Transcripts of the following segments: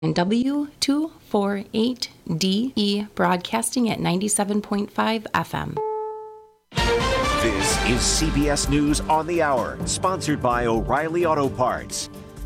And W248DE broadcasting at 97.5 FM. This is CBS News on the Hour, sponsored by O'Reilly Auto Parts.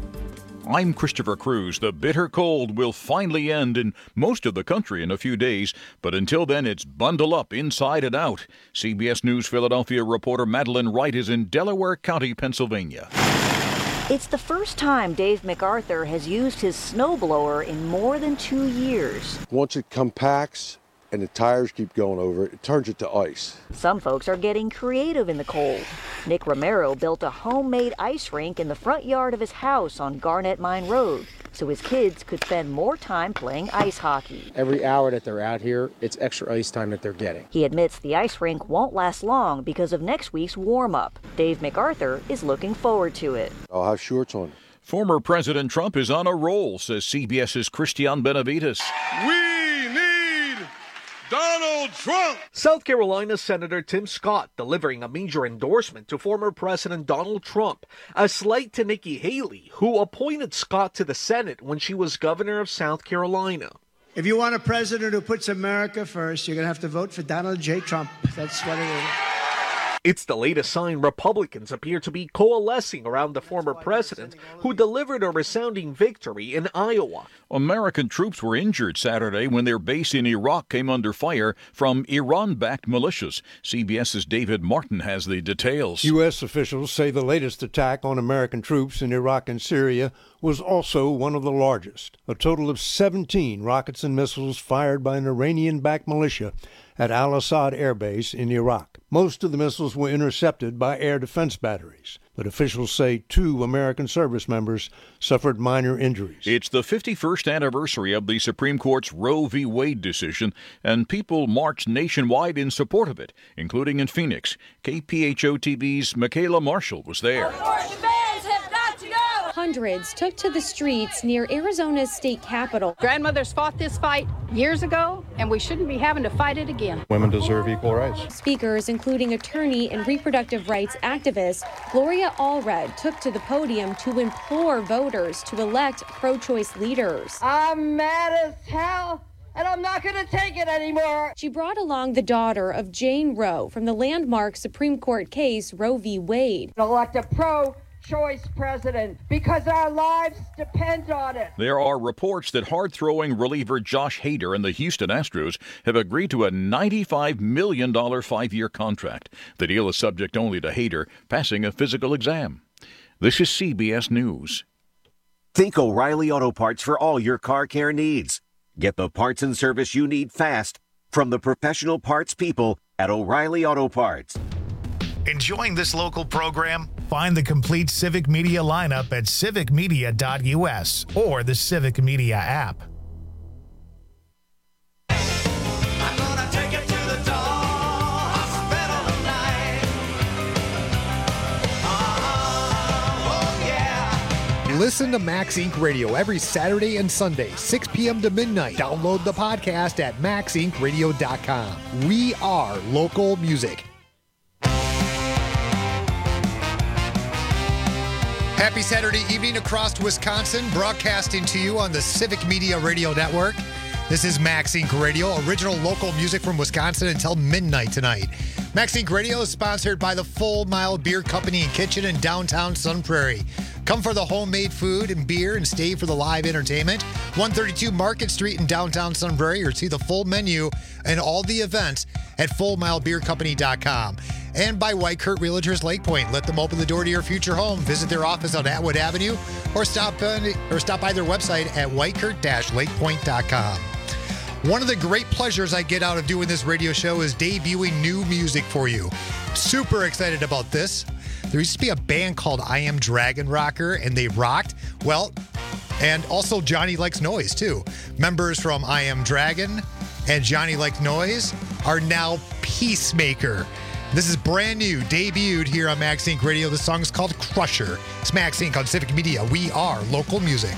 I'm Christopher Cruz. The bitter cold will finally end in most of the country in a few days, but until then, it's bundle up inside and out. CBS News Philadelphia reporter Madeline Wright is in Delaware County, Pennsylvania. It's the first time Dave MacArthur has used his snowblower in more than 2 years. Once it compacts and the tires keep going over it, it turns it to ice. Some folks are getting creative in the cold. Nick Romero built a homemade ice rink in the front yard of his house on Garnet Mine Road, so his kids could spend more time playing ice hockey. Every hour that they're out here, it's extra ice time that they're getting. He admits the ice rink won't last long because of next week's warm-up. Dave MacArthur is looking forward to it. I'll have shorts on. Former President Trump is on a roll, says CBS's Christian Benavides. We need Donald Trump! South Carolina Senator Tim Scott delivering a major endorsement to former President Donald Trump, a slight to Nikki Haley, who appointed Scott to the Senate when she was governor of South Carolina. If you want a president who puts America first, you're going to have to vote for Donald J. Trump. That's what it is. It's the latest sign Republicans appear to be coalescing around the former president, who delivered a resounding victory in Iowa. American troops were injured Saturday when their base in Iraq came under fire from Iran-backed militias. CBS's David Martin has the details. U.S. officials say the latest attack on American troops in Iraq and Syria was also one of the largest. A total of 17 rockets and missiles fired by an Iranian-backed militia at Al-Assad Air Base in Iraq. Most of the missiles were intercepted by air defense batteries, but officials say 2 American service members suffered minor injuries. It's the 51st anniversary of the Supreme Court's Roe v. Wade decision, and people marched nationwide in support of it, including in Phoenix. KPHO-TV's Michaela Marshall was there. Hundreds took to the streets near Arizona's state capitol. Grandmothers fought this fight years ago, and we shouldn't be having to fight it again. Women deserve equal rights. Speakers, including attorney and reproductive rights activist Gloria Allred, took to the podium to implore voters to elect pro-choice leaders. I'm mad as hell, and I'm not going to take it anymore. She brought along the daughter of Jane Roe from the landmark Supreme Court case Roe v. Wade. Elect a pro-choice president because our lives depend on it. There are reports that hard-throwing reliever Josh Hader and the Houston Astros have agreed to a $95 million 5-year contract. The deal is subject only to Hader passing a physical exam. This is CBS News. Think O'Reilly Auto Parts for all your car care needs. Get the parts and service you need fast from the professional parts people at O'Reilly Auto Parts. Enjoying this local program? Find the complete Civic Media lineup at civicmedia.us or the Civic Media app. Listen to Max Inc. Radio every Saturday and Sunday, 6 p.m. to midnight. Download the podcast at maxincradio.com. We are local music. Happy Saturday evening across Wisconsin, broadcasting to you on the Civic Media Radio Network. This is Max Inc. Radio, original local music from Wisconsin until midnight tonight. Max Inc. Radio is sponsored by the Full Mile Beer Company and Kitchen in downtown Sun Prairie. Come for the homemade food and beer and stay for the live entertainment. 132 Market Street in downtown Sun Prairie, or see the full menu and all the events at fullmilebeercompany.com. And by White Kurt Realtors Lake Point. Let them open the door to your future home. Visit their office on Atwood Avenue or stop by their website at whitekurt-lakepoint.com. One of the great pleasures I get out of doing this radio show is debuting new music for you. Super excited about this. There used to be a band called I Am Dragon Rocker, and they rocked. Well, and also Johnny Likes Noise, too. Members from I Am Dragon and Johnny Likes Noise are now Peacemaker. This is brand new, debuted here on Max Inc. Radio. The song is called Crusher. It's Max Inc. on Civic Media. We are local music.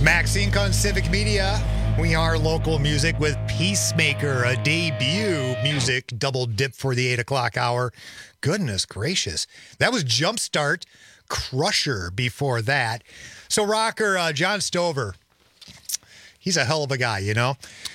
Max Inc. on Civic Media. We are local music with Peacemaker, a debut music double dip for the 8 o'clock hour. Goodness gracious. That was Jumpstart, Crusher before that. So rocker John Stover, he's a hell of a guy, you know.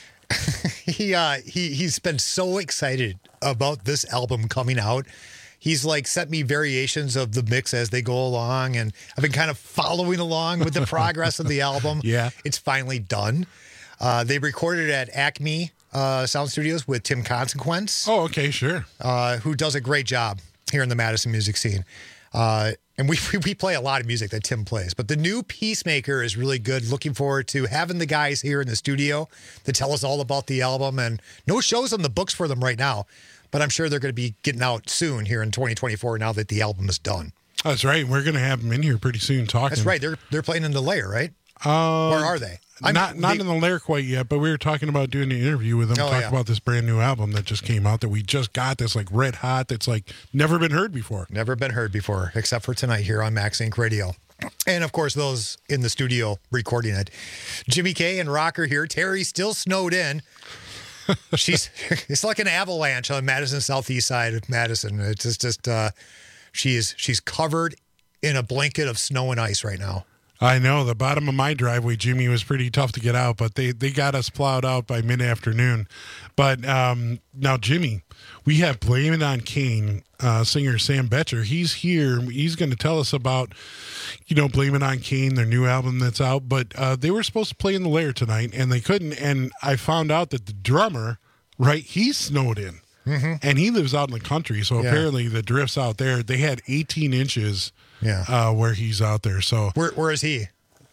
He's been so excited about this album coming out. He's like sent me variations of the mix as they go along, and I've been kind of following along with the progress of the album. Yeah. It's finally done. They recorded at Acme Sound Studios with Tim Consequence. Oh, okay, sure. Who does a great job here in the Madison music scene. And we play a lot of music that Tim plays. But the new Peacemaker is really good. Looking forward to having the guys here in the studio to tell us all about the album. And no shows on the books for them right now, but I'm sure they're going to be getting out soon here in 2024 now that the album is done. That's right. We're going to have them in here pretty soon talking. That's right. They're playing in the Lair, right? Or are they? Not in the Lair quite yet, but we were talking about doing an interview with them, talking about this brand new album that just came out that we just got, that's like red hot, that's like never been heard before. Never been heard before, except for tonight here on Max Inc. Radio. And, of course, those in the studio recording it. Jimmy K and Rocker here. Terry still snowed in. It's like an avalanche on Madison southeast side of Madison. It's just she's covered in a blanket of snow and ice right now. I know. The bottom of my driveway, Jimmy, was pretty tough to get out, but they got us plowed out by mid-afternoon. But now, Jimmy, we have Blame It on Kane singer Sam Betcher. He's here. He's going to tell us about, Blame It on Kane, their new album that's out. But they were supposed to play in the Lair tonight, and they couldn't. And I found out that the drummer, right, he's snowed in. Mm-hmm. And he lives out in the country, so apparently the drifts out there, they had 18 inches where he's out there. So Where is he?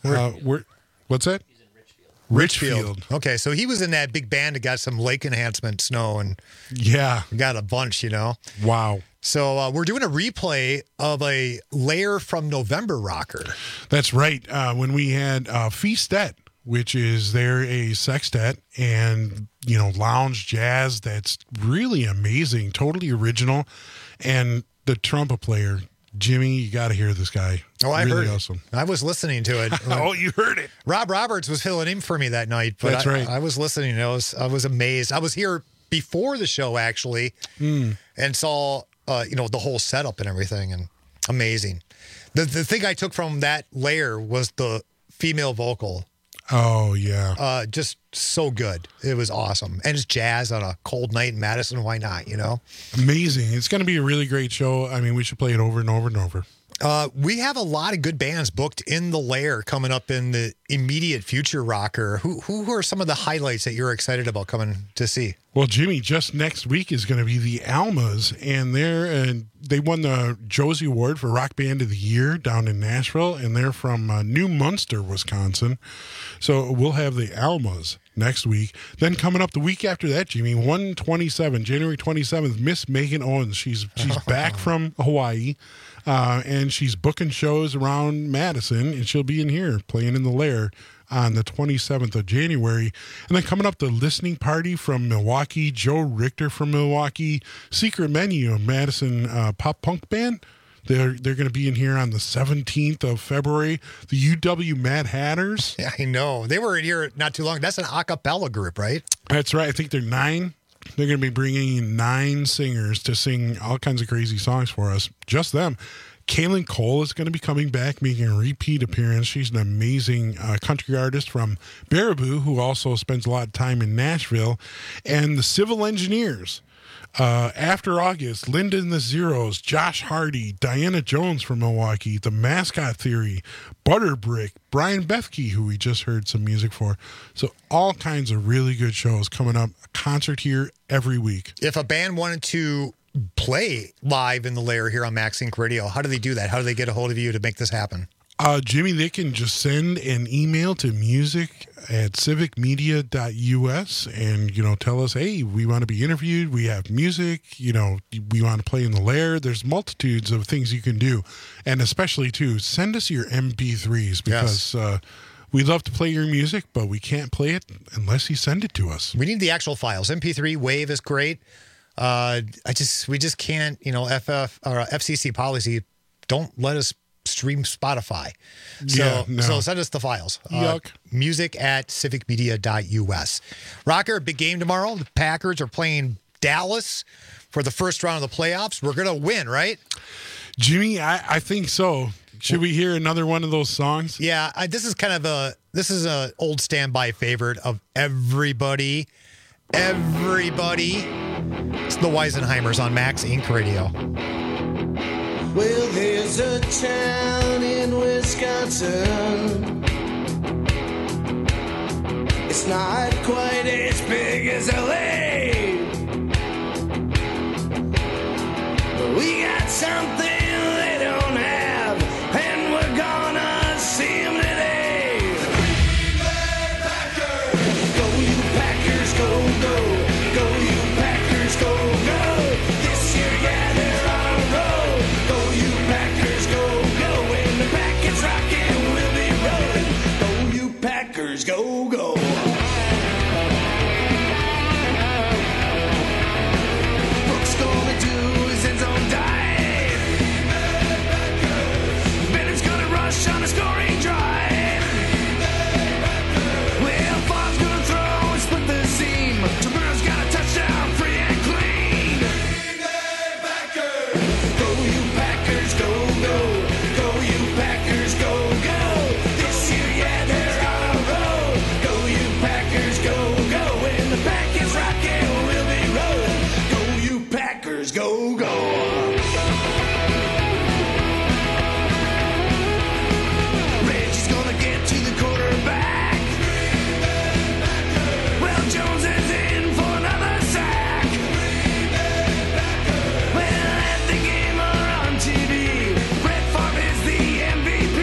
What's that? He's in Richfield. Okay, so he was in that big band that got some lake enhancement snow and got a bunch, Wow. So we're doing a replay of a Lair from November rocker. That's right. When we had Feastet, which is they're a sextet and, lounge jazz that's really amazing, totally original. And the trumpet player, Jimmy, you got to hear this guy. Oh, I really heard awesome. I was listening to it. Oh, you heard it. Rob Roberts was filling in for me that night. But that's right. I was listening. I was amazed. I was here before the show, actually, and saw, the whole setup and everything. And amazing. The thing I took from that Lair was the female vocal. Oh, yeah. Just so good. It was awesome. And it's jazz on a cold night in Madison. Why not, Amazing. It's going to be a really great show. I mean, we should play it over and over and over. We have a lot of good bands booked in the Lair coming up in the immediate future, Rocker. Who are some of the highlights that you're excited about coming to see? Well, Jimmy, just next week is going to be the Almas, and they won the Josie Award for Rock Band of the Year down in Nashville, and they're from New Munster, Wisconsin. So we'll have the Almas next week. Then coming up the week after that, Jimmy, January 27th, Miss Megan Owens. She's back from Hawaii, and she's booking shows around Madison, and she'll be in here playing in the Lair on the 27th of January. And then coming up, the Listening Party from Milwaukee, Joe Richter from Milwaukee, Secret Menu, a Madison pop punk band. They're going to be in here on the 17th of February. The UW Mad Hatters. Yeah, I know. They were in here not too long. That's an a cappella group, right? That's right. I think they're 9. They're going to be bringing in 9 singers to sing all kinds of crazy songs for us. Just them. Kaylin Cole is going to be coming back, making a repeat appearance. She's an amazing country artist from Baraboo, who also spends a lot of time in Nashville. And the Civil Engineers. After August, Linda and the Zeros, Josh Hardy, Diana Jones from Milwaukee, The Mascot Theory, Butterbrick, Brian Bethke, who we just heard some music for. So all kinds of really good shows coming up. A concert here every week. If a band wanted to play live in the Lair here on Max Inc. Radio, how do they do that? How do they get a hold of you to make this happen? Jimmy, they can just send an email to music@civicmedia.us and, tell us, hey, we want to be interviewed. We have music, we want to play in the Lair. There's multitudes of things you can do. And especially, too, send us your MP3s because we love to play your music, but we can't play it unless you send it to us. We need the actual files. MP3 WAV is great. We just can't, FCC policy don't let us stream Spotify. Yeah, no. So send us the files. Yuck. music@civicmedia.us. Rocker, big game tomorrow. The Packers are playing Dallas for the first round of the playoffs. We're going to win, right? Jimmy, I think so. Should we hear another one of those songs? Yeah, this is an old standby favorite of everybody. Everybody. It's the Weisenheimers on Max Inc. Radio. Well, there's a town in Wisconsin. It's not quite as big as LA, but we got something they don't have, and we're gonna see them today. The Green Bay Packers! Go you Packers, go, go. Go you Packers, go, go. This year, yeah, they're on a roll. Go you Packers, go, go. When the back is rocking, we'll be rolling. Go you Packers, go, go. Brooks gonna do his end zone dive. Bennett's gonna rush on a scoring drive. Well, Favre's gonna throw and split the seam. Tamura's got a touchdown, free and clean. Go you Packers, go, go. Go you Packers, go, go. This year, yeah, they're on a roll. Go you Packers, go, go. When the back is rocking, we'll be rolling. Go you Packers, go, go. Reggie's gonna get to the quarterback. Well, Jones is in for another sack. Well, at the game or on TV, Brett Favre is the MVP.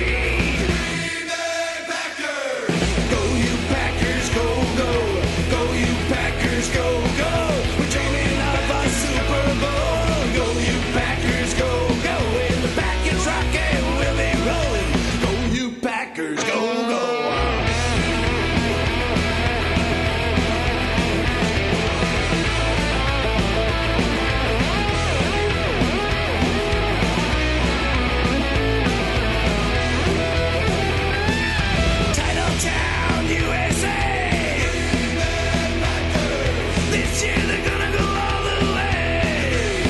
Go you Packers, go, go. Go you Packers, go, go. We're dreaming of a Super Bowl. Go you Packers, go, go. When the back is rocking, we'll be rolling. Go you Packers, go, go. Titletown, USA. This year they're gonna go all the way.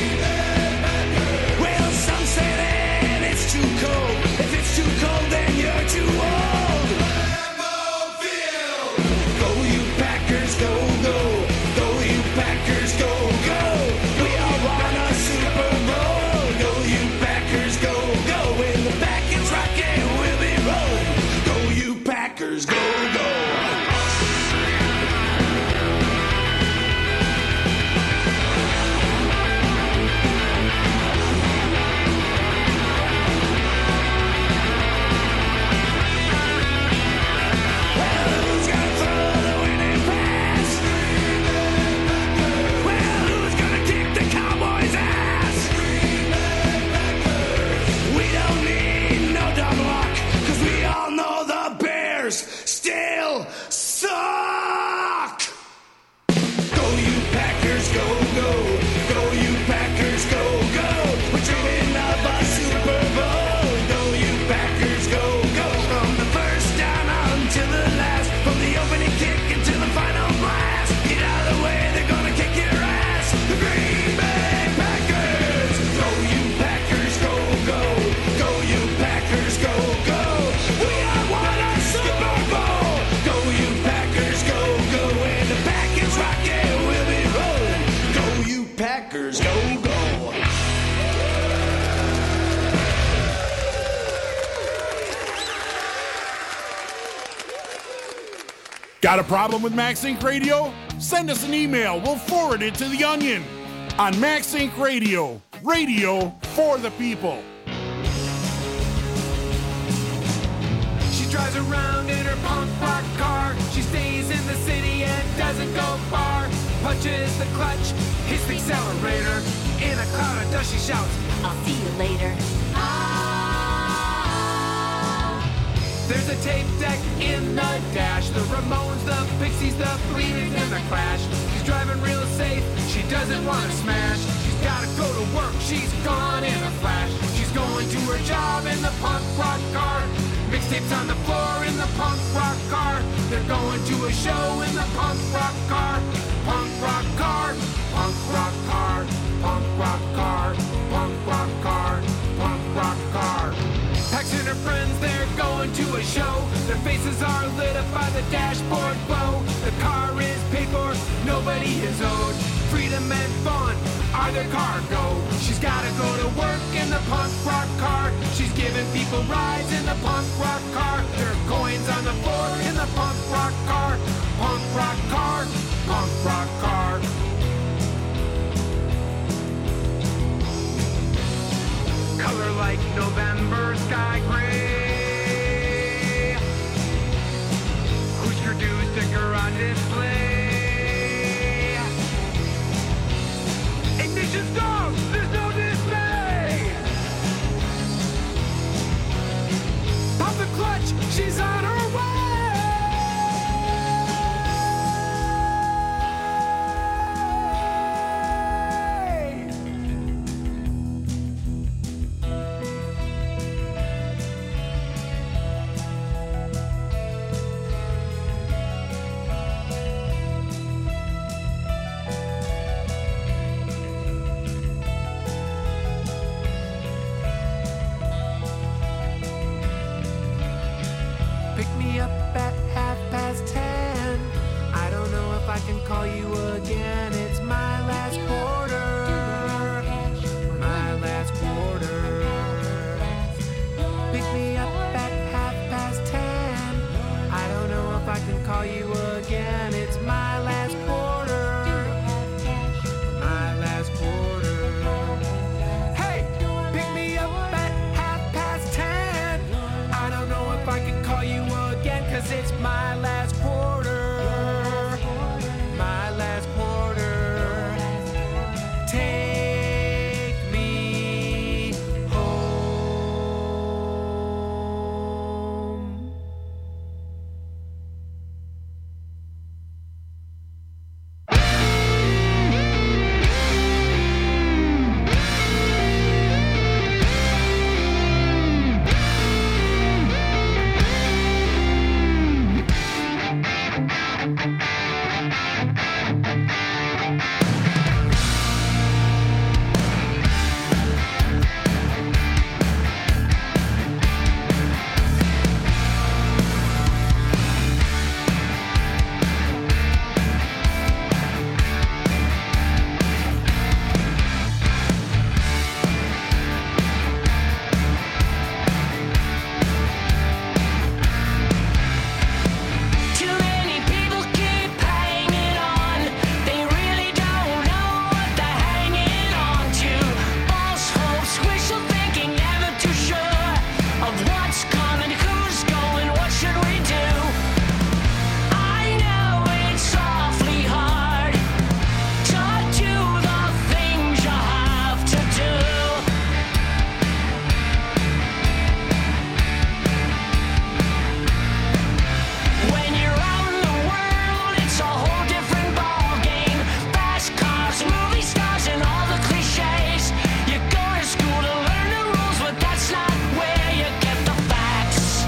Well, some say that it's too cold. If it's too cold, then you're too old. Go you Packers, go, go. Go you Packers, go, go. We all want a Super Bowl. Go you Packers, go, go. When the back is rocking, we'll be rolling. Go you Packers, go, go. Well, who's gonna throw the winning pass? Well, who's gonna kick the Cowboys' ass? We don't need no dumb luck, 'cause we all know the Bears still suck. Go you Packers, go, go. Go you Packers, go, go. We're dreaming of a Super Bowl. Go you Packers, go, go. From the first down until the last, from the opening kick until the final blast. Get out of the way, they're gonna kick your ass. The Green Bay Packers. Go you Packers, go, go. Go you Packers, go, go. We all want a Super Bowl. Go you Packers, go, go. When the back is rocking, we'll be rolling. Go you Packers, go, go. Got a problem with Max Inc. Radio? Send us an email. We'll forward it to The Onion on Max Inc. Radio. Radio for the people. She drives around in her punk rock car. She stays in the city and doesn't go far. Punches the clutch, hits the accelerator. In a cloud of dust she shouts, "I'll see you later." There's a tape deck in the dash. The Ramones, the Pixies, the Bleeding, and the Clash. She's driving real safe. She doesn't want to smash. She's gotta go to work. She's gone in a flash. She's going to her job in the punk rock car. Mixtapes on the floor in the punk rock car. They're going to a show in the punk rock car. Punk rock car, punk rock car, punk rock car, punk rock car, punk rock car. Pax and her friends, they're going to a show. Their faces are lit up by the dashboard glow. The car is paid for, nobody is owed. Freedom and fun are their cargo. She's gotta go to work in the punk rock car. She's giving people rides in the punk rock car. There are coins on the floor in the punk rock car. Punk rock car, punk rock car. Color like November sky gray. Husker Du sticker on display. Ignition stop! There's no dismay! Pop the clutch! She's on her way! Pick me up at 10:30. I don't know if I can call you again. It's my last quarter. My last quarter. Pick me up at 10:30. I don't know if I can call you again. It's my last quarter. My last quarter. Hey, pick me up at 10:30. I don't know if I can call you again, 'cause it's my last quarter. My last quarter. Take me home. Facts.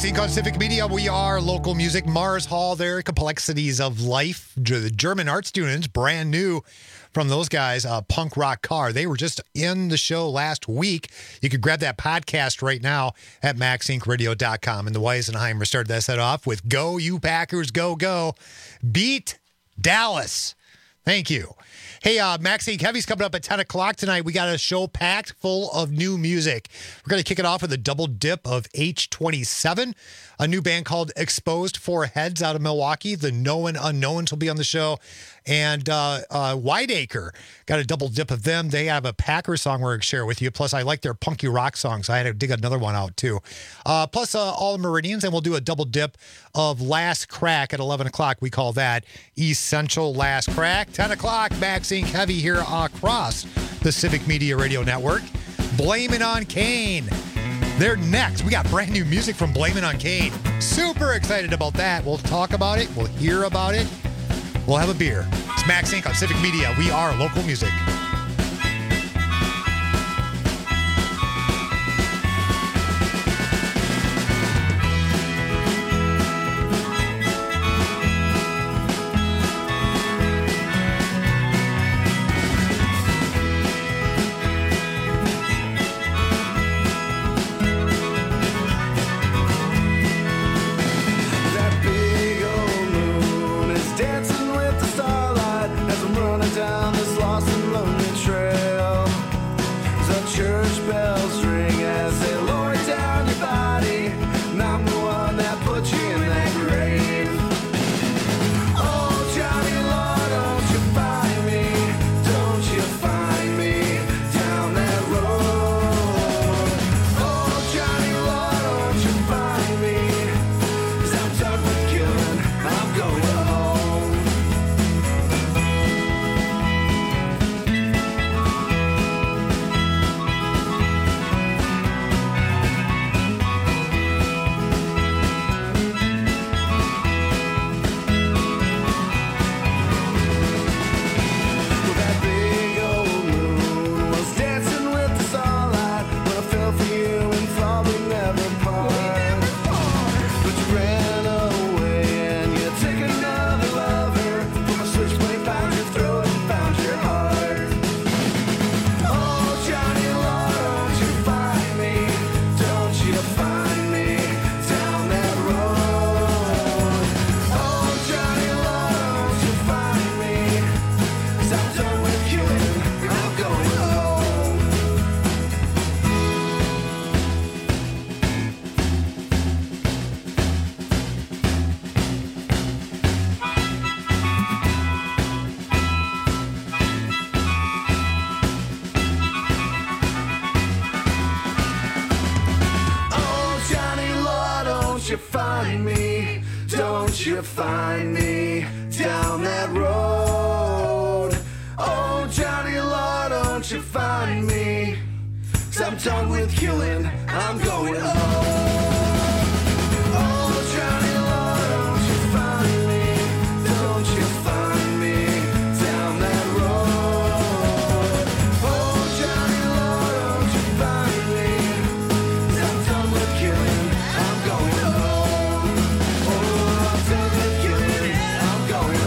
Max Inc. on Civic Media. We are local music. Mars Hall there, Complexities of Life. The German art students, brand new from those guys, Punk Rock Car. They were just in the show last week. You could grab that podcast right now at maxincradio.com. And the Weisenheimer started that set off with Go You Packers, Go Go. Beat Dallas. Thank you. Hey, Max Inc. Heavy's coming up at 10 o'clock tonight. We got a show packed full of new music. We're going to kick it off with a double dip of H27, a new band called Exposed Four Heads out of Milwaukee. The Known Unknowns will be on the show. And Whiteacre, got a double dip of them. They have a Packer song we're going to share with you. Plus, I like their punky rock songs. I had to dig another one out, too. Plus, All Meridians, and we'll do a double dip of Last Crack at 11 o'clock. We call that Essential Last Crack. 10 o'clock, Max Inc. Heavy here across the Civic Media Radio Network. Blame It on Kane. They're next. We got brand new music from Blame It on Kane. Super excited about that. We'll talk about it. We'll hear about it. We'll have a beer. It's Max Inc. on Civic Media. We are local music. Find me down that road. Oh, Johnny Law, don't you find me? 'Cause I'm done with killing, I'm going home. Oh, Johnny Law, don't you find me? Don't you find me down that road? Oh, Johnny Law, don't you find me? 'Cause I'm done with killing, I'm going home. Oh, I'm done with killing, I'm going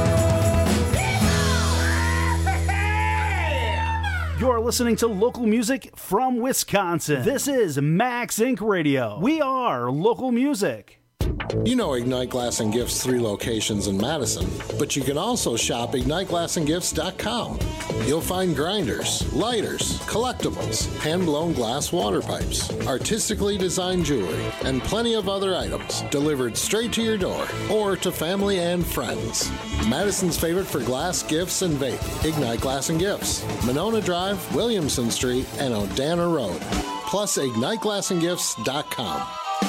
home. You're listening to local music from Wisconsin. This is Max Inc. Radio. We are local music. You know Ignite Glass and Gifts' 3 locations in Madison, but you can also shop IgniteGlassandGifts.com. You'll find grinders, lighters, collectibles, hand-blown glass water pipes, artistically designed jewelry, and plenty of other items delivered straight to your door or to family and friends. Madison's favorite for glass, gifts, and vape. Ignite Glass and Gifts, Monona Drive, Williamson Street, and Odana Road. Plus IgniteGlassandGifts.com.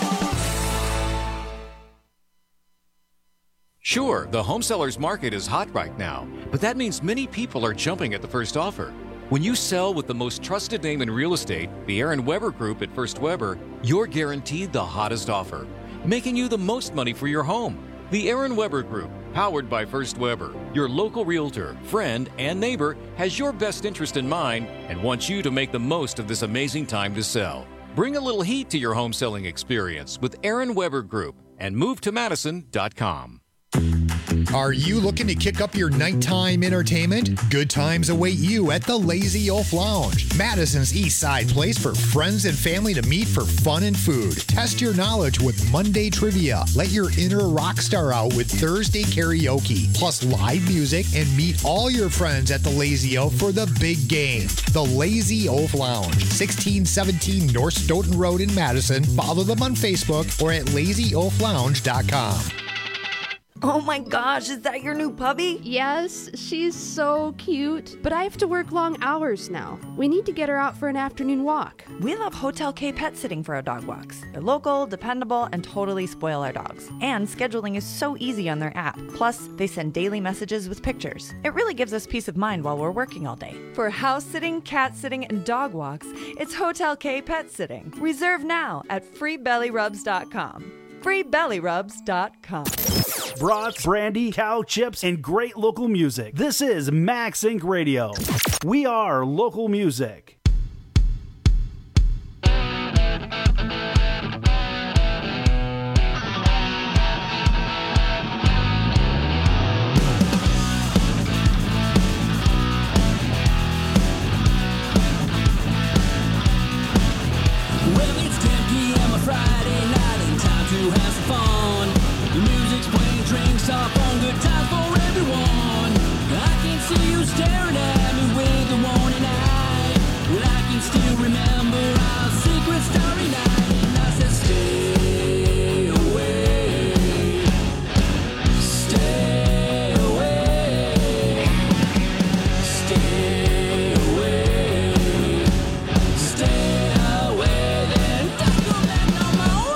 Sure, the home sellers market is hot right now, but that means many people are jumping at the first offer. When you sell with the most trusted name in real estate, the Aaron Weber Group at First Weber, you're guaranteed the hottest offer, making you the most money for your home. The Aaron Weber Group, powered by First Weber, your local realtor, friend, and neighbor, has your best interest in mind and wants you to make the most of this amazing time to sell. Bring a little heat to your home selling experience with Aaron Weber Group and MoveToMadison.com. Are you looking to kick up your nighttime entertainment? Good times await you at the Lazy Oaf Lounge, Madison's East Side place for friends and family to meet for fun and food. Test your knowledge with Monday trivia. Let your inner rock star out with Thursday karaoke, plus live music, and meet all your friends at the Lazy Oaf for the big game. The Lazy Oaf Lounge, 1617 North Stoughton Road in Madison. Follow them on Facebook or at lazyoaflounge.com. Oh my gosh, is that your new puppy? Yes, she's so cute. But I have to work long hours now. We need to get her out for an afternoon walk. We love Hotel K Pet Sitting for our dog walks. They're local, dependable, and totally spoil our dogs. And scheduling is so easy on their app. Plus, they send daily messages with pictures. It really gives us peace of mind while we're working all day. For house sitting, cat sitting, and dog walks, it's Hotel K Pet Sitting. Reserve now at freebellyrubs.com. freebellyrubs.com. Brats, brandy, cow chips, and great local music. This is Max Inc. Radio. We are local music. Well, it's 10 p.m. on Friday night and time to have some fun. The music's playing, drinks are on, good times for everyone. I can see you staring at me with the warning eye. Well, I can still remember our secret starry night, and I said, stay away, stay away, stay away, stay away, then don't come back no more.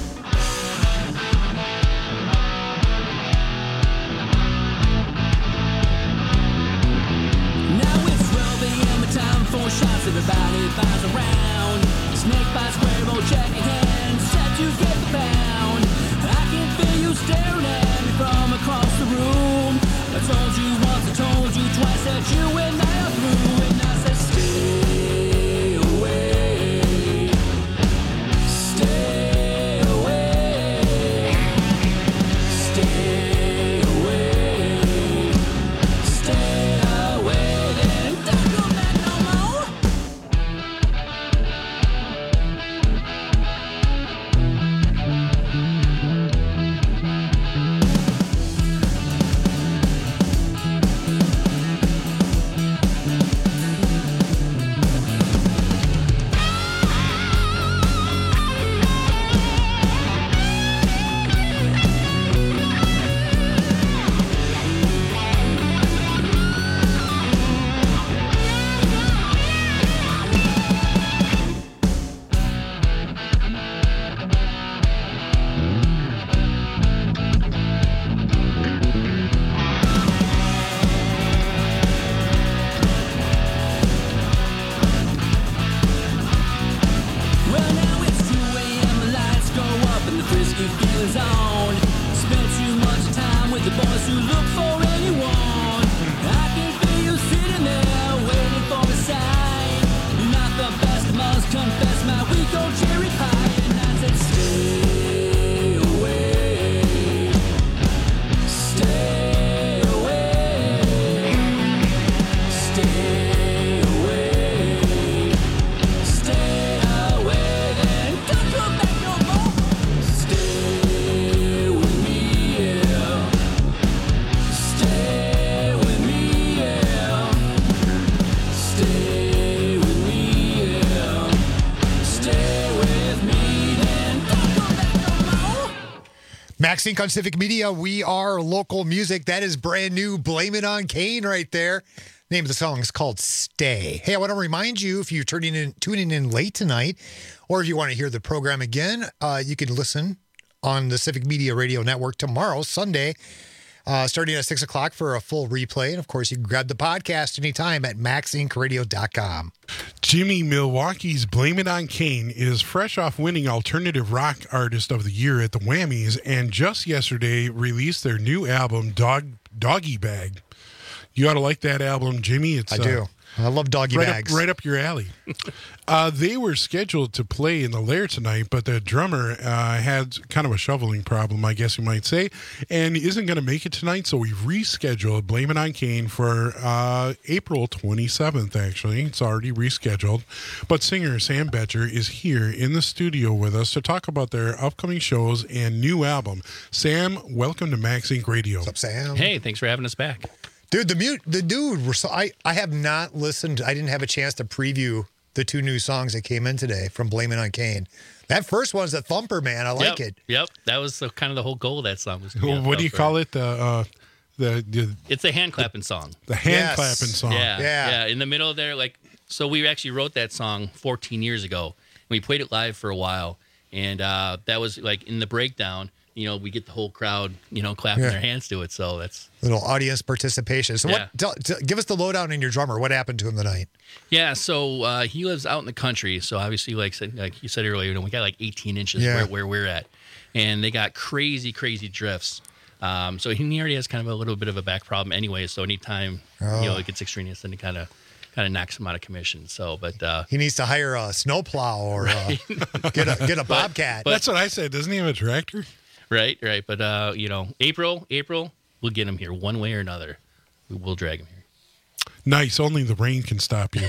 Now it's 12 a.m. and time for shots. Everybody buys around. Snake by square, roll check in hand, set to get the pound. I can feel you staring at me from across the room. I told you once, I told you twice that you and I are through, and I said stay away, stay away, stay away, stay away, then don't come back no more. Well, now it's 2 a.m. The lights go up and the frisky feeling's on. Spent too much time with the boys who look for anyone. I can feel you sitting there waiting for a sign. You're not the best, must confess, my weak old cherry pie. And I said, stay away, stay away, stay away, stay away, then don't come back no more. Stay with me, yeah. Stay with me, yeah. Stay with me, yeah. Stay with me, then don't come back no more. Max Inc. on Civic Media. We are local music. That is brand new. Blame It on Kane right there. Name of the song is called Stay. Hey, I want to remind you, if you're tuning in late tonight, or if you want to hear the program again, you can listen on the Civic Media Radio Network tomorrow, Sunday, starting at 6 o'clock for a full replay. And, of course, you can grab the podcast anytime at maxincradio.com. Jimmy, Milwaukee's Blame It on Kane is fresh off winning Alternative Rock Artist of the Year at the Whammies, and just yesterday released their new album, Doggy Bag. You ought to like that album, Jimmy. It's, I do. I love doggy bags. Right up your alley. They were scheduled to play in the Lair tonight, but the drummer had kind of a shoveling problem, I guess you might say, and isn't going to make it tonight, so we've rescheduled Blame It on Kane for April 27th, actually. It's already rescheduled. But singer Sam Betcher is here in the studio with us to talk about their upcoming shows and new album. Sam, welcome to Max Inc. Radio. What's up, Sam? Hey, thanks for having us back. Dude, the dude, I have not listened. I didn't have a chance to preview the 2 new songs that came in today from Blame It on Kane. That first one's a thumper, man. I like it. Yep, that was kind of the whole goal of that song. Was what do you call it? It's a hand clapping song. The hand clapping song. Yeah. In the middle there, so we actually wrote that song 14 years ago. We played it live for a while, and that was in the breakdown. We get the whole crowd, clapping their hands to it. So that's little audience participation. So give us the lowdown on your drummer. What happened to him tonight? Yeah, so he lives out in the country. So obviously, like you said earlier, we got 18 inches where we're at, and they got crazy drifts. So he already has kind of a little bit of a back problem anyway. So anytime it gets extraneous, then it kind of knocks him out of commission. So, but he needs to hire a snowplow or get a bobcat. But that's what I said. Doesn't he have a tractor? Right. But, April, we'll get him here one way or another. We'll drag him here. Nice. Only the rain can stop you.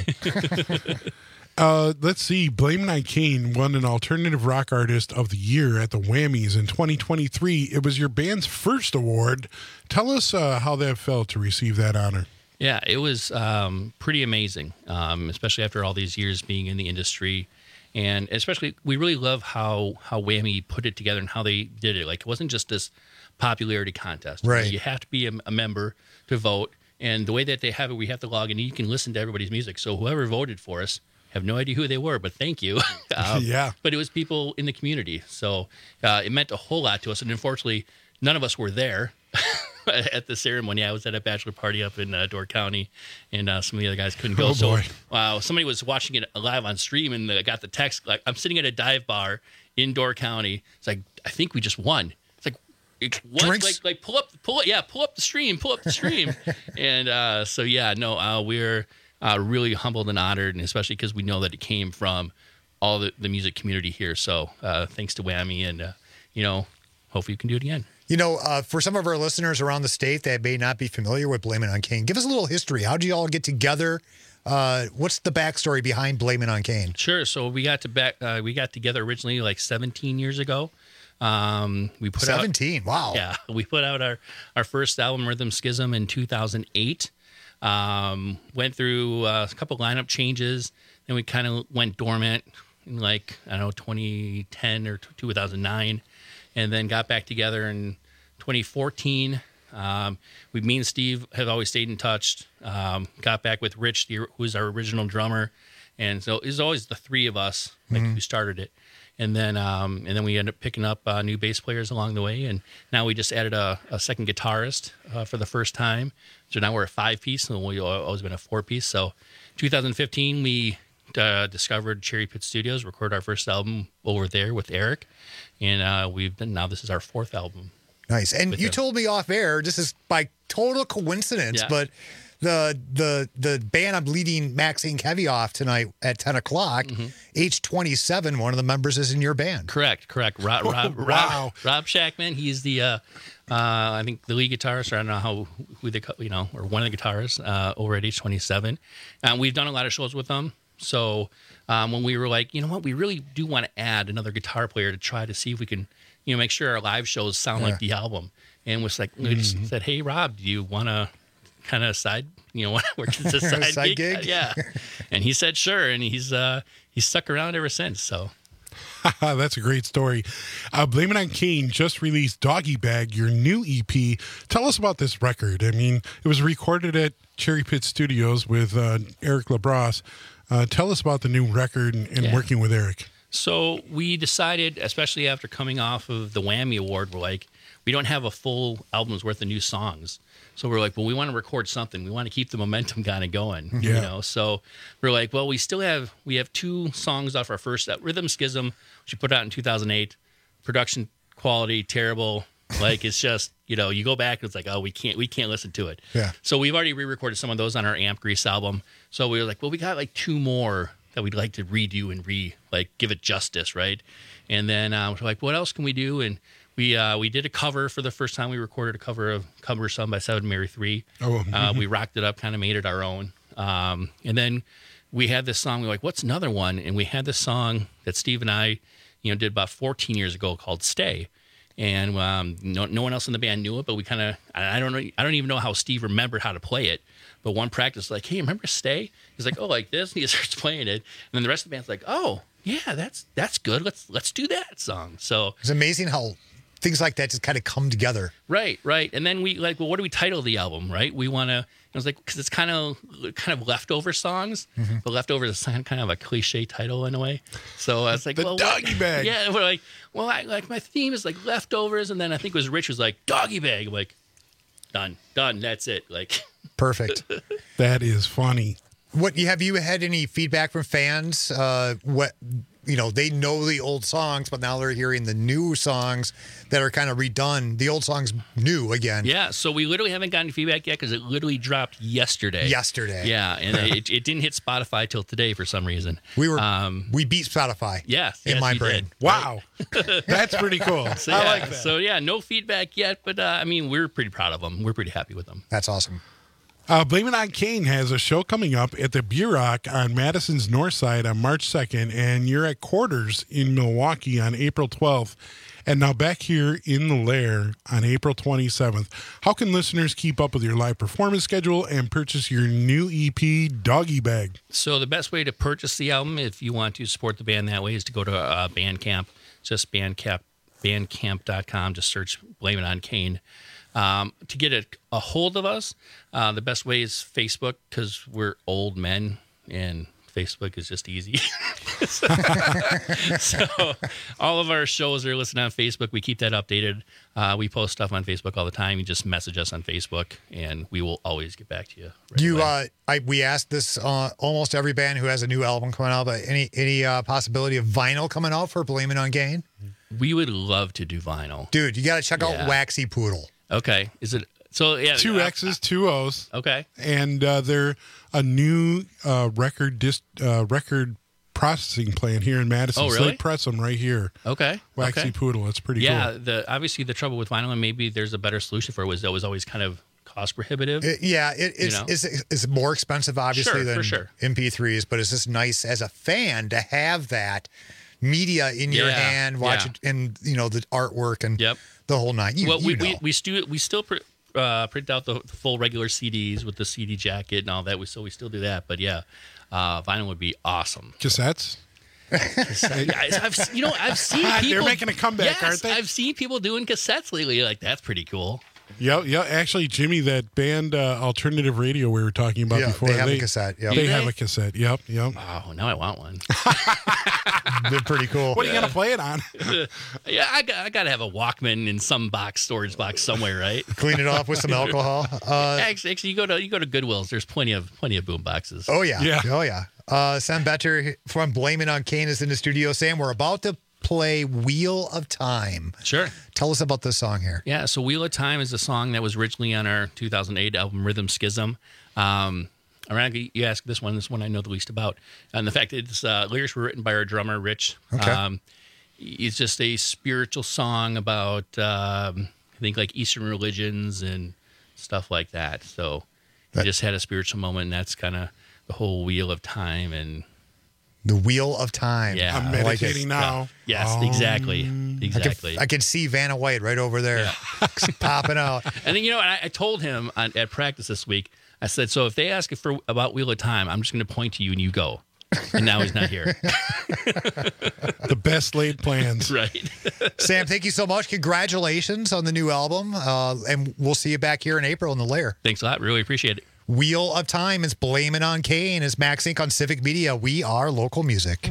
Let's see. Blame It on Kane won an Alternative Rock Artist of the Year at the Whammies in 2023. It was your band's first award. Tell us how that felt to receive that honor. Yeah, it was pretty amazing, especially after all these years being in the industry. And especially, we really love how Whammy put it together and how they did it. It wasn't just this popularity contest. Right. You have to be a member to vote. And the way that they have it, we have to log in. You can listen to everybody's music. So whoever voted for us, have no idea who they were, but thank you. Yeah. But it was people in the community. So it meant a whole lot to us. And unfortunately, none of us were there at the ceremony. I was at a bachelor party up in Door County, and some of the other guys couldn't go. Oh, boy. So somebody was watching it live on stream, and got the text, I'm sitting at a dive bar in Door County. It's I think we just won. It's what? Drinks? Pull up the stream. And we're really humbled and honored, and especially because we know that it came from all the music community here. So thanks to Whammy, and hopefully you can do it again. For some of our listeners around the state that may not be familiar with Blame It on Kane, give us a little history. How did you all get together? What's the backstory behind Blame It on Kane? Sure. So we got together originally 17 years ago. We put 17. Wow. Yeah, we put out our first album, Rhythm Schism, in 2008. Went through a couple lineup changes, then we kind of went dormant in 2010 or 2009. And then got back together in 2014. Me and Steve have always stayed in touch. Got back with Rich, who's our original drummer, and so it was always the three of us who started it. And then we ended up picking up new bass players along the way, and now we just added a second guitarist for the first time. So now we're a 5-piece, and we've always been a 4-piece. So 2015 we discovered Cherry Pit Studios, recorded our first album over there with Eric, and now this is our 4th album. Nice. And you told me off air, this is by total coincidence, but the band I'm leading Max Inc. Heavy off tonight at 10 o'clock, H27, one of the members is in your band. Correct. Rob Shackman, he's the I think the lead guitarist, or I don't know who they or one of the guitarists over at H27. We've done a lot of shows with them. So when we were like, we really do want to add another guitar player to try to see if we can, make sure our live shows sound like the album. And we just said, hey, Rob, do you want to kind of work as a side gig? Yeah. And he said, sure. And he's stuck around ever since. So. That's a great story. Blame It on Kane just released Doggy Bag, your new EP. Tell us about this record. I mean, it was recorded at Cherry Pit Studios with Eric LaBrosse. Tell us about the new record and working with Eric. So we decided, especially after coming off of the Whammy Award, we're like, we don't have a full album's worth of new songs. So we're like, well, we want to record something. We want to keep the momentum kind of going, So we're like, well, we have 2 songs off our first Rhythm Schism, which we put out in 2008. Production quality terrible. Like it's just, you go back and it's like, oh, we can't listen to it. Yeah. So we've already re-recorded some of those on our Amp Grease album. So we were like, well, we got like 2 more that we'd like to redo and give it justice, right? And then we're like, what else can we do? And we did a cover for the first time. We recorded a cover of Cumbersome by Seven Mary 3. Oh. We rocked it up, kind of made it our own. And then we had this song. We were like, what's another one? And we had this song that Steve and I, did about 14 years ago called Stay. And no one else in the band knew it, but we kind of, I don't know, I don't even know how Steve remembered how to play it. But one practice, like, hey, remember Stay? He's like, oh, like this? And he starts playing it. And then the rest of the band's like, oh, yeah, that's good. Let's do that song. So it's amazing how things like that just kind of come together. Right. And then we like, well, what do we title the album, right? We want to, I was like, because it's kind of leftover songs, but leftover is kind of a cliche title in a way. So I was like, well, doggy bag. Yeah, we're like, well, my theme is like leftovers, and then I think it was Rich was like doggy bag. I'm like, done, that's it. Like, perfect. That is funny. Have you had any feedback from fans? They know the old songs, but now they're hearing the new songs that are kind of redone. The old songs new again. Yeah, so we literally haven't gotten feedback yet because it literally dropped yesterday. Yeah, and it didn't hit Spotify till today for some reason. We beat Spotify. Yes, in my brain. Did. Wow, that's pretty cool. So, I like that. So no feedback yet, but we're pretty proud of them. We're pretty happy with them. That's awesome. Blame It On Kane has a show coming up at the Beer Rock on Madison's North Side on March 2nd, and you're at Quarters in Milwaukee on April 12th, and now back here in the Lair on April 27th. How can listeners keep up with your live performance schedule and purchase your new EP, Doggy Bag? So the best way to purchase the album, if you want to support the band that way, is to go to Bandcamp, just bandcamp.com, just search Blame It On Kane. To get a hold of us, the best way is Facebook, because we're old men and Facebook is just easy. So all of our shows are listed on Facebook. We keep that updated. We post stuff on Facebook all the time. You just message us on Facebook, and we will always get back to you. We asked this almost every band who has a new album coming out, but any possibility of vinyl coming out for Blame It On Kane? We would love to do vinyl. Dude, you got to check out Waxy Poodle. Okay. Is it so? Yeah. 2 X's, 2 O's. Okay. And they're a new record processing plant here in Madison. Oh, really? So they press them right here. Okay. Waxy Poodle. It's pretty cool. Yeah. Obviously the trouble with vinyl, and maybe there's a better solution for it, was that was always kind of cost prohibitive. It's more expensive, obviously, than sure. MP3s, but it's just nice as a fan to have that media in your hand, watch it, and the artwork and the whole nine. We still print out the full regular CDs with the CD jacket and all that. We still do that, but vinyl would be awesome. Cassettes. I've seen people. They're making a comeback, aren't they? I've seen people doing cassettes lately. Like, that's pretty cool. Yeah. Actually, Jimmy, that band Alternative Radio we were talking about before, they have a cassette. Yep. They have a cassette. Yep. Oh, now I want one. They're pretty cool. What are you gonna play it on? I gotta have a Walkman in some storage box somewhere, right? Clean it off with some alcohol. Actually, you go to Goodwill's. There's plenty of boom boxes. Oh yeah. Sam Better from Blame It On Kane is in the studio. Sam, we're about to play Wheel of Time. Sure. Tell us about this song here. Yeah, so Wheel of Time is a song that was originally on our 2008 album Rhythm Schism. Ironically, you asked this one I know the least about. And the fact that its lyrics were written by our drummer, Rich. Okay. It's just a spiritual song about, I think, like Eastern religions and stuff like that. So I just had a spiritual moment, and that's kind of the whole Wheel of Time. And the Wheel of Time. Yeah. I'm meditating now. Yes, exactly. I can see Vanna White right over there popping out. And then, I told him at practice this week, I said, so if they ask about Wheel of Time, I'm just going to point to you and you go. And now he's not here. The best laid plans. Right. Sam, thank you so much. Congratulations on the new album. And we'll see you back here in April in the Lair. Thanks a lot. Really appreciate it. Wheel of Time is Blame It On Kane. Is Max Inc. on Civic Media. We are local music.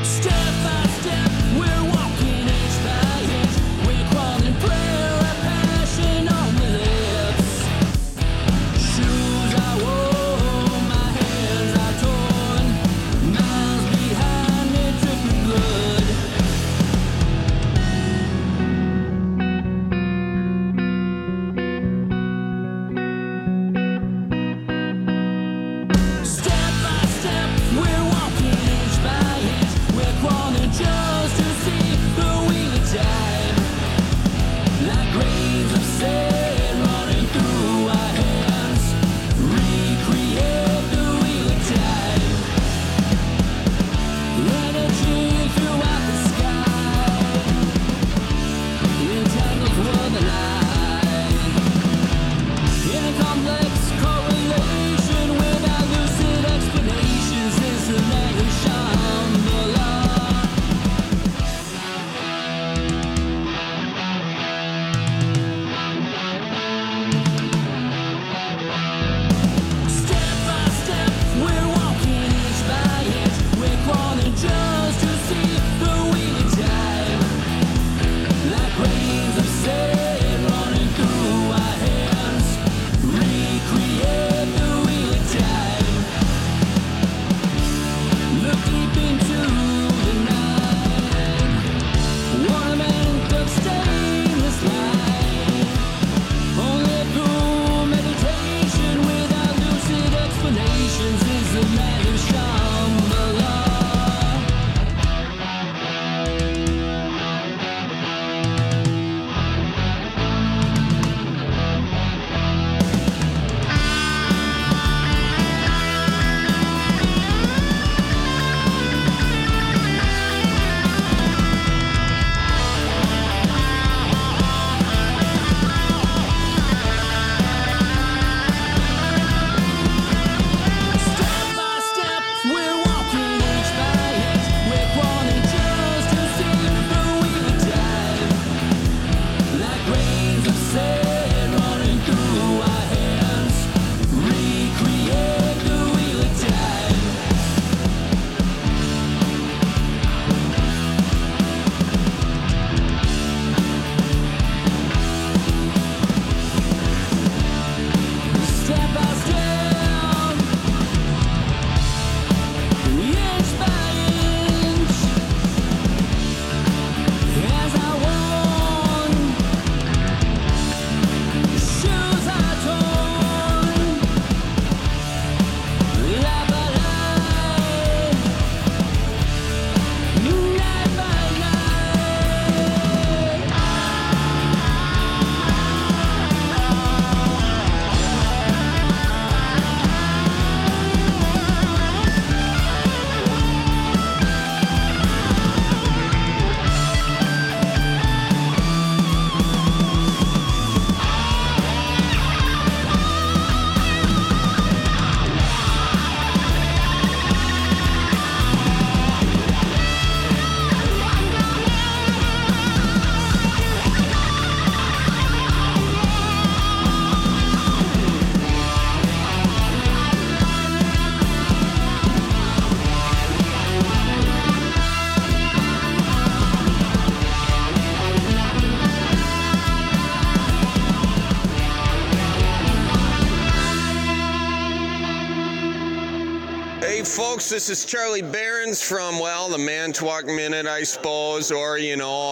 folks, this is Charlie Behrens from, well, the Manitowoc Minute, I suppose, or, you know,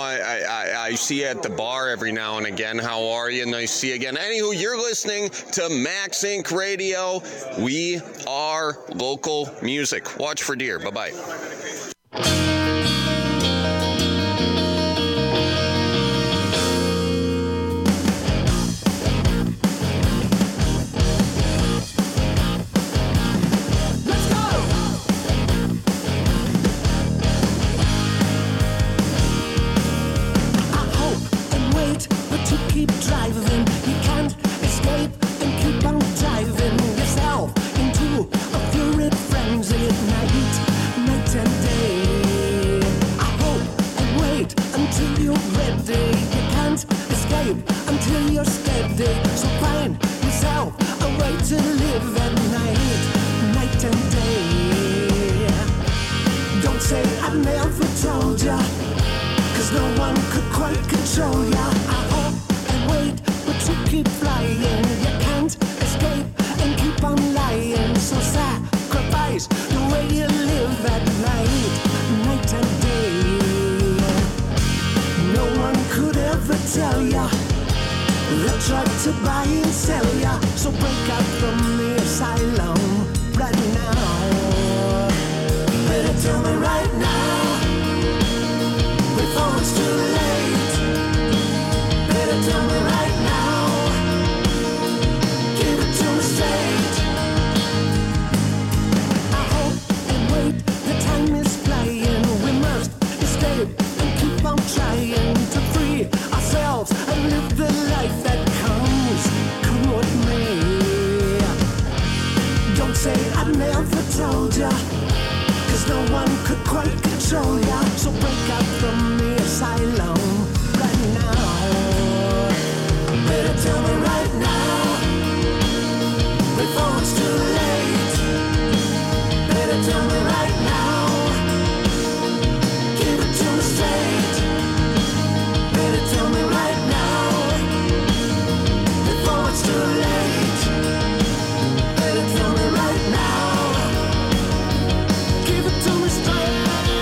I see you at the bar every now and again. How are you? Nice to see you again. Anywho, you're listening to Max Inc. Radio. We are local music. Watch for deer. Bye-bye. Yourself into a fluid frenzy at night and Don't say I never told ya, 'cause no one could quite control ya. I hope and wait, but you keep flying. You can't escape and keep on lying. So sacrifice the way you live at night, night and day. No one could ever tell ya. They tried to buy and sell ya. So break out from the asylum right now. Better tell me right now, before it's too late. Better tell me right now, give it to me straight. I hope and wait, the time is flying. We must escape and keep on trying to free ourselves and live the life that comes, come what may. Don't say I never told ya, 'cause no one could quite control ya. So break out from the asylum right now. Better tell me right now, before it's too late. Better tell me right now, give it to me straight. Better tell me right now, before it's too late. Better tell me right now, give it to me straight.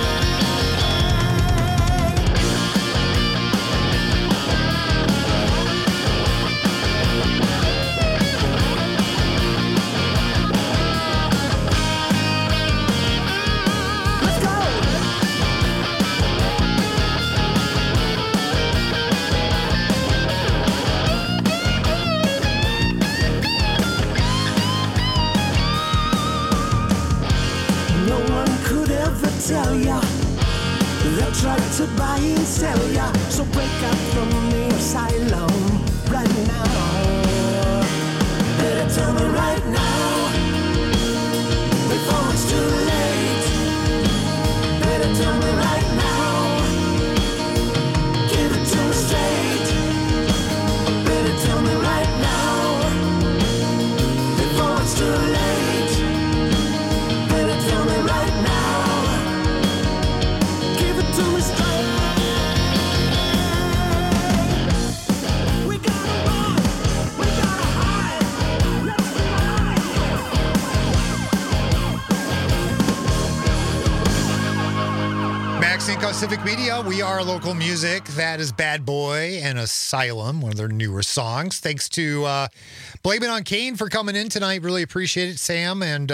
No one could ever tell ya. They tried to buy and sell ya. So break out from the asylum right now. Better tell me right now, before it's too late. Better tell me right now, give it to me straight. Better tell me right now, before it's too late. Better tell me right now, give it to me straight. We gotta run, we gotta hide, let's Max Inc. on Civic Media. We are local music. That is Bad Boy and Asylum, one of their newer songs. Thanks to Blame It on Kane for coming in tonight. Really appreciate it, Sam. And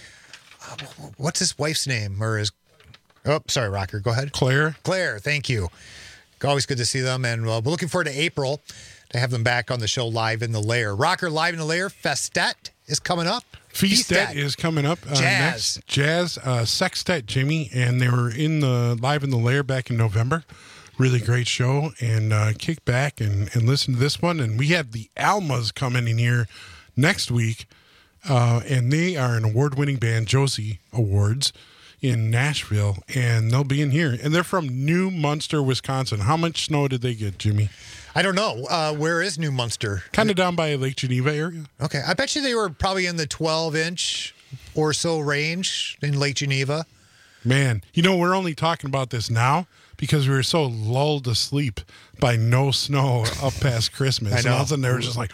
what's his wife's name? Or his... Oh, sorry, Rocker. Go ahead. Claire. Claire, thank you. Always good to see them. And we're looking forward to April to have them back on the show live in the Lair. Rocker live in the Lair. Festet is coming up. Feastet is coming up Jazz. next. Jazz Sextet, Jimmy, and they were in the live in the Lair back in November. Really great show, and kick back and listen to this one. And we have the Almas coming in here next week, and they are an award-winning band, Josie Awards, in Nashville, and they'll be in here. And they're from New Munster, Wisconsin. How much snow did they get, Jimmy? I don't know. Where is New Munster? Kind of down by Lake Geneva area. Okay. I bet you they were probably in the 12-inch or so range in Lake Geneva. Man, we're only talking about this now because we were so lulled to sleep by no snow up past Christmas. I know. And all of a sudden they were just like...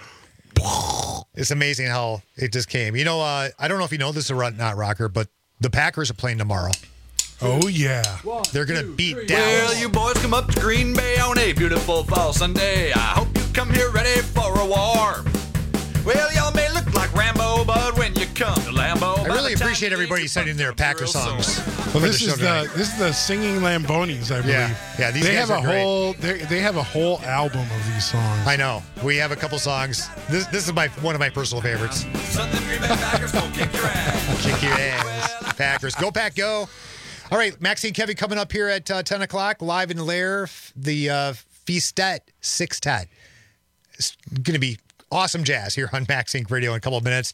It's amazing how it just came. I don't know if you know this or not, Rocker, but the Packers are playing tomorrow. Oh, yeah. They're going to beat Dallas. Well, you boys come up to Green Bay on a beautiful fall Sunday. I hope you come here ready for a war. Well, y'all may look like Rambo, but when you come to Lambeau... I really appreciate everybody sending their Packer songs. Well, this is the Singing Lambonis, I believe. Yeah. These they guys have are a whole they have a whole album of these songs. I know. We have a couple songs. This is one of my personal favorites. Packers will kick your ass. Kick your ass. Packers. Go, Pack, go. All right, Maxie and Kevin coming up here at 10 o'clock, live in the Lair, the Feastet Sextet. It's going to be awesome jazz here on Max Inc. Radio in a couple of minutes.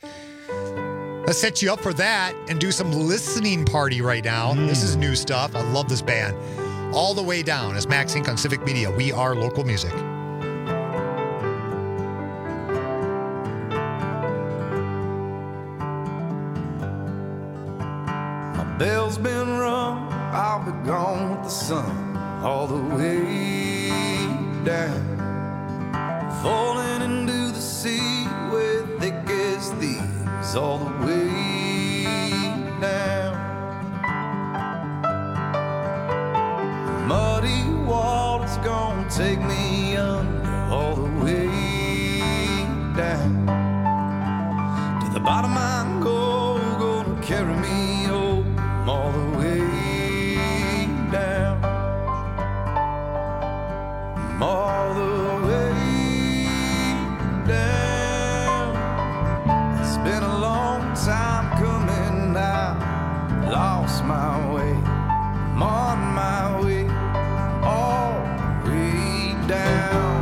Let's set you up for that and do some listening party right now. This is new stuff. I love this band. All the Way Down as Max Inc. on Civic Media. We are local music. My bell's been rung, I'll be gone with the sun all the way down. Falling into the sea where thick as thieves all the way down. Muddy water's gonna take me under all the way down. To the bottom I go, gonna carry me home all the way down. All the way down. It's been a long time coming now. Lost my way, I'm on my way, all the way down.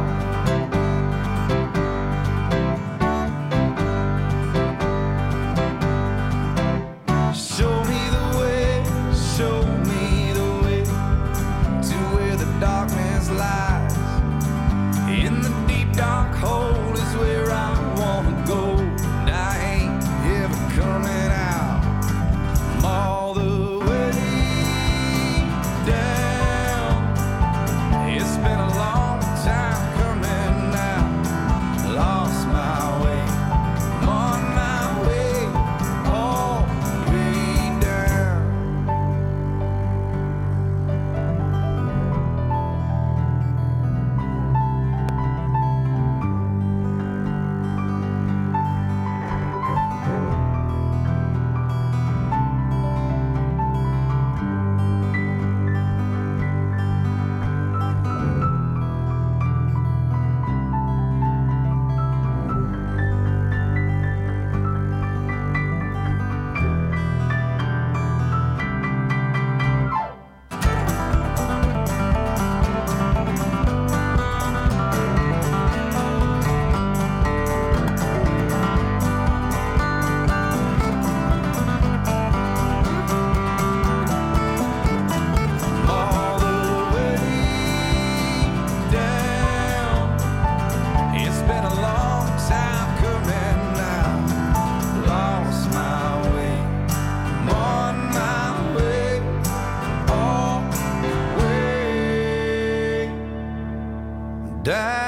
Show me the way, show me the way to where the darkness lies. In the deep dark hole is where I wanna go, and I ain't ever coming out. I'm all the way down. It's been a long time coming now. Lost my way, I'm on my way, all the way down. All the way down. It's been a long time coming now. Lost my way, I'm on my way, all the way down.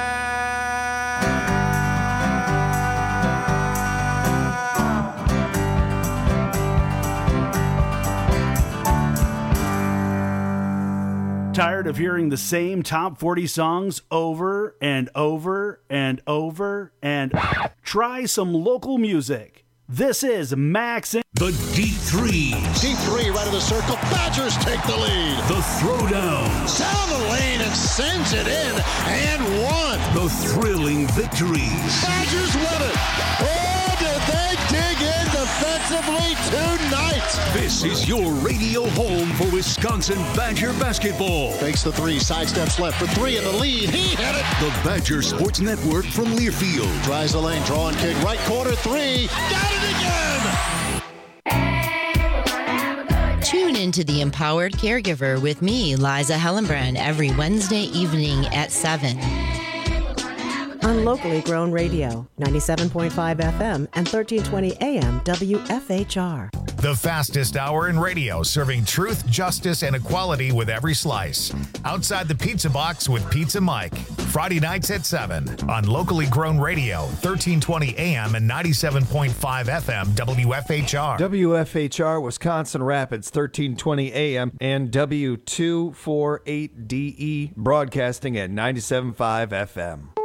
Tired of hearing the same top 40 songs over and over and over and try some local music. This is Max and The Deep Threes. Deep three right of the circle. Badgers take the lead. The Throwdowns. Down the lane and sends it in and one. The thrilling victories. Badgers win it. Oh, did they dig in defensively tonight? This is your radio home for Wisconsin Badger basketball. Fakes the three, sidesteps left for three in the lead. He hit it. The Badger Sports Network from Learfield. Tries the lane, draw and kick, right corner three. Got it again. Tune into The Empowered Caregiver with me, Liza Hellenbrand, every Wednesday evening at 7. On locally grown radio, 97.5 FM and 1320 AM WFHR. The fastest hour in radio, serving truth, justice, and equality with every slice. Outside the Pizza Box with Pizza Mike. Friday nights at 7 on locally grown radio, 1320 AM and 97.5 FM WFHR. WFHR Wisconsin Rapids, 1320 AM and W248DE, broadcasting at 97.5 FM.